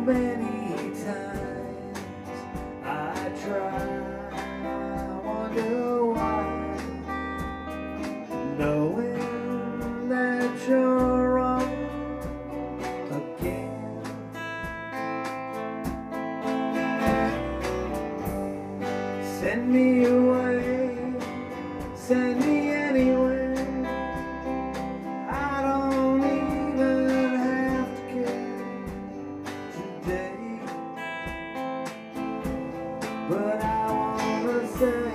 many times I try, wonder why, knowing that you're wrong again. Send me away, send me anywhere. I don't even have to care today, but I wanna say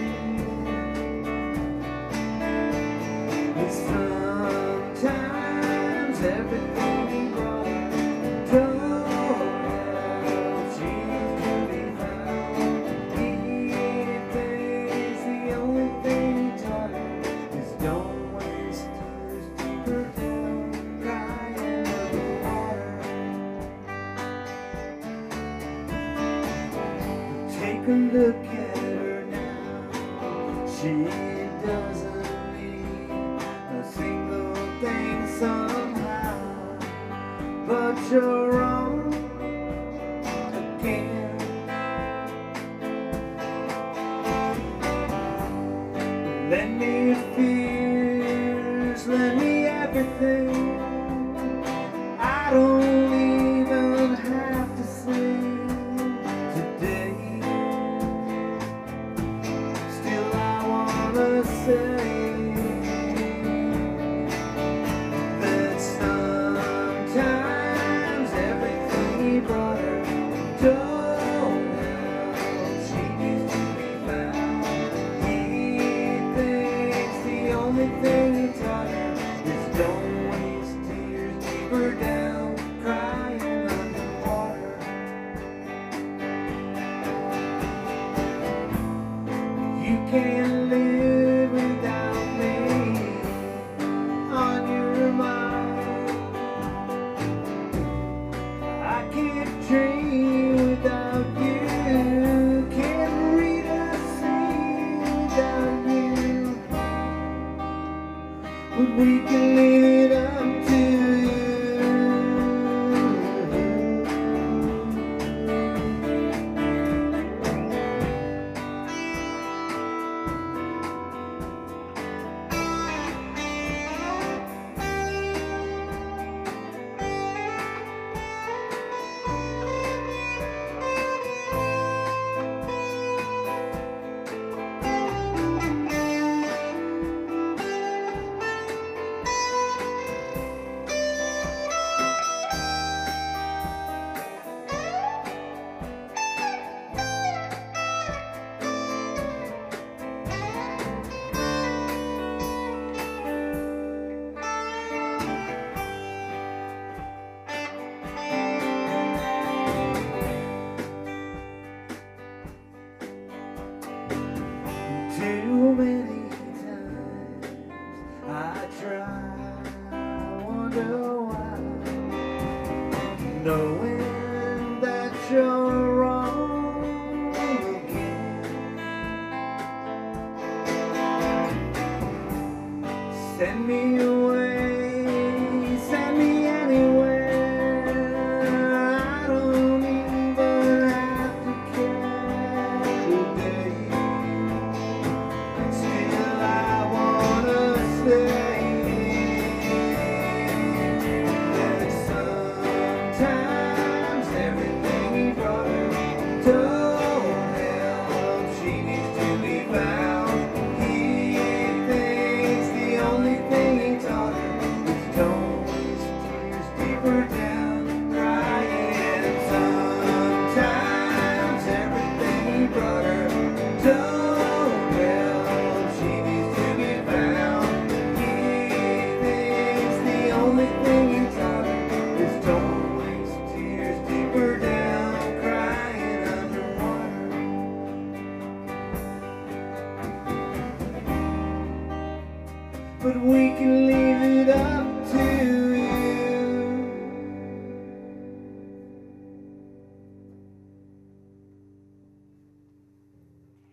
that sometimes everything brought don't have cheese to be found. Eating things, the only thing you taught her is don't waste tears deeper down, crying underwater. Take a look at her now. She doesn't need a single thing somehow, but you're wrong again. Lend me your fears, lend me everything. I don't even have to sing today. Still I wanna say that sometimes everything he brought her don't help. She needs to be found. He thinks the only thing he taught her is don't waste tears deeper down, crying underwater. You can't live without me on your mind. I can't dream without you, can't read a scene without you, but we can leave it up to you. Too many times I try, wonder why, knowing that you're wrong again. Send me away, send me anywhere. I don't even have to care today. Still I wanna say that sometimes everything he brought her don't help. She needs to be found. He thinks the only thing he taught her is don't waste tears deeper down, crying. Sometimes everything he brought her don't help. She needs to be found. He thinks the only thing he taught her is don't waste tears deeper down, crying underwater. But we can leave it up to